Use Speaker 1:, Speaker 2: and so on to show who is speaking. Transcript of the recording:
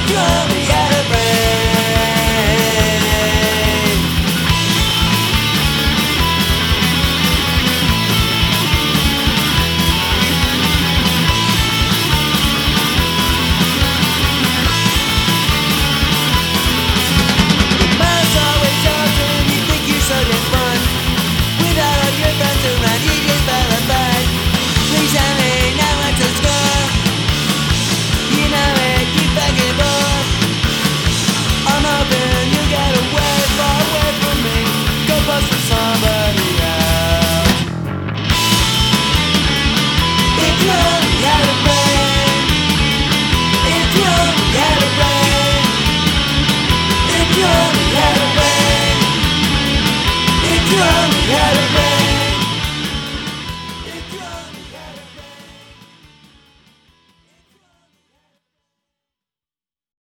Speaker 1: you only had a brain. Miles always yours and you think you're so damn fun. With all of your friends around you just fell apart. Please tell me now what's the score. You know it, you fucking bore. I'm hoping you get away, far away from me. Go bust for somebody else. If you only had a brain. If you only had a brain. If you only had a brain. If you only had a brain.